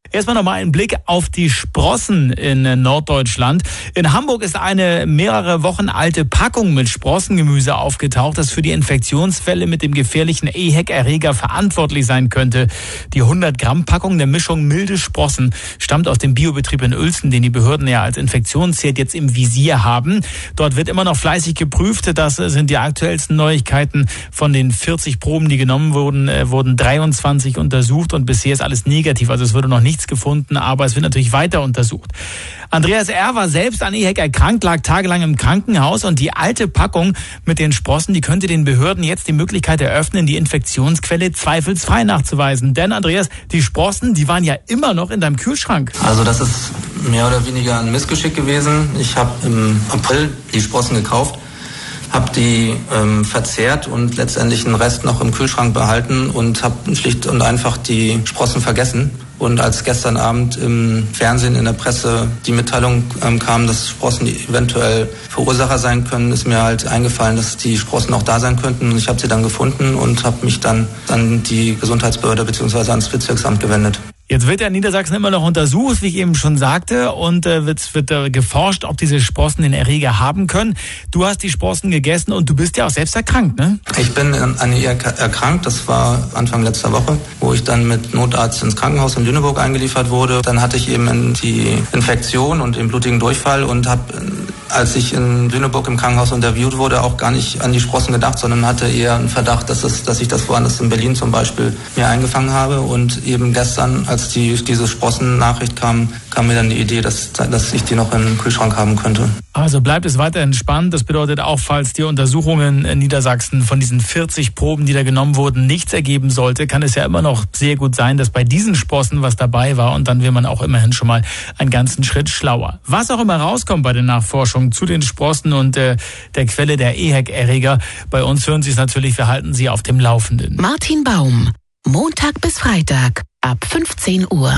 Erstmal nochmal ein Blick auf die Sprossen in Norddeutschland. In Hamburg ist eine mehrere Wochen alte Packung mit Sprossengemüse aufgetaucht, das für die Infektionsfälle mit dem gefährlichen EHEC-Erreger verantwortlich sein könnte. Die 100-Gramm-Packung der Mischung milde Sprossen stammt aus dem Biobetrieb in Uelzen, den die Behörden ja als Infektionsherd jetzt im Visier haben. Dort wird immer noch fleißig geprüft. Das sind die aktuellsten Neuigkeiten. Von den 40 Proben, die genommen wurden 23 untersucht und bisher ist alles negativ. Also es wurde noch nichts gefunden, aber es wird natürlich weiter untersucht. Andreas R. war selbst an EHEC erkrankt, lag tagelang im Krankenhaus und die alte Packung mit den Sprossen, die könnte den Behörden jetzt die Möglichkeit eröffnen, die Infektionsquelle zweifelsfrei nachzuweisen. Denn Andreas, die Sprossen, die waren ja immer noch in deinem Kühlschrank. Also das ist mehr oder weniger ein Missgeschick gewesen. Ich habe im April die Sprossen gekauft, habe die verzehrt und letztendlich einen Rest noch im Kühlschrank behalten und habe schlicht und einfach die Sprossen vergessen. Und als gestern Abend im Fernsehen, in der Presse die Mitteilung kam, dass Sprossen eventuell Verursacher sein können, ist mir halt eingefallen, dass die Sprossen auch da sein könnten. Und ich habe sie dann gefunden und habe mich dann an die Gesundheitsbehörde bzw. ans Bezirksamt gewendet. Jetzt wird ja in Niedersachsen immer noch untersucht, wie ich eben schon sagte, und wird geforscht, ob diese Sprossen den Erreger haben können. Du hast die Sprossen gegessen und du bist ja auch selbst erkrankt, ne? Ich bin an EHEC erkrankt, das war Anfang letzter Woche, wo ich dann mit Notarzt ins Krankenhaus in Lüneburg eingeliefert wurde. Dann hatte ich eben die Infektion und den blutigen Durchfall und habe, als ich in Lüneburg im Krankenhaus interviewt wurde, auch gar nicht an die Sprossen gedacht, sondern hatte eher einen Verdacht, dass ich das woanders in Berlin zum Beispiel mir eingefangen habe. Und eben gestern, als diese Sprossen-Nachricht kam mir dann die Idee, dass ich die noch im Kühlschrank haben könnte. Also bleibt es weiterhin spannend. Das bedeutet auch, falls die Untersuchungen in Niedersachsen von diesen 40 Proben, die da genommen wurden, nichts ergeben sollte, kann es ja immer noch sehr gut sein, dass bei diesen Sprossen was dabei war und dann wäre man auch immerhin schon mal einen ganzen Schritt schlauer. Was auch immer rauskommt bei den Nachforschungen zu den Sprossen und der Quelle der EHEC-Erreger, bei uns hören Sie es natürlich, wir halten Sie auf dem Laufenden. Martin Baum, Montag bis Freitag ab 15 Uhr.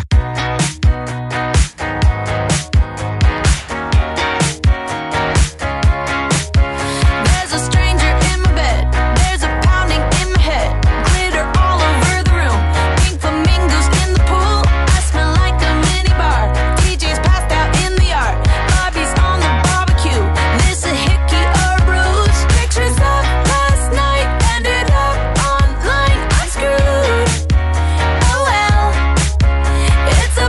It's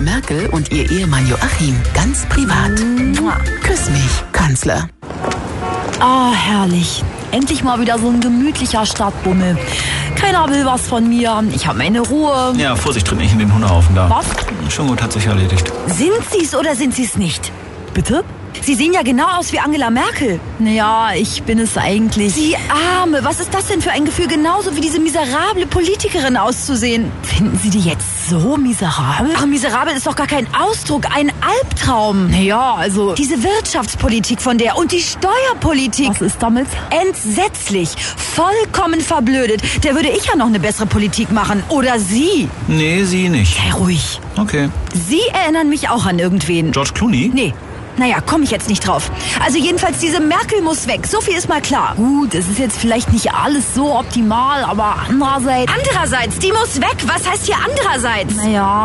Angela Merkel und ihr Ehemann Joachim ganz privat. Küss mich, Kanzler. Ah, herrlich. Endlich mal wieder so ein gemütlicher Stadtbummel. Keiner will was von mir. Ich habe meine Ruhe. Ja, Vorsicht, tritt nicht in den Hundehaufen da. Was? Schon gut, hat sich erledigt. Sind Sie's oder sind Sie's nicht? Bitte? Sie sehen ja genau aus wie Angela Merkel. Naja, ich bin es eigentlich. Sie Arme, was ist das denn für ein Gefühl, genauso wie diese miserable Politikerin auszusehen? Finden Sie die jetzt so miserabel? Ach, miserabel ist doch gar kein Ausdruck, ein Albtraum. Naja, also diese Wirtschaftspolitik von der und die Steuerpolitik. Was ist damit? Entsetzlich, vollkommen verblödet. Der würde ich ja noch eine bessere Politik machen. Oder Sie. Nee, Sie nicht. Sei ruhig. Okay. Sie erinnern mich auch an irgendwen. George Clooney? Nee. Naja, komme ich jetzt nicht drauf. Also jedenfalls, diese Merkel muss weg. So viel ist mal klar. Gut, es ist jetzt vielleicht nicht alles so optimal, aber andererseits... Andererseits, die muss weg. Was heißt hier andererseits? Naja...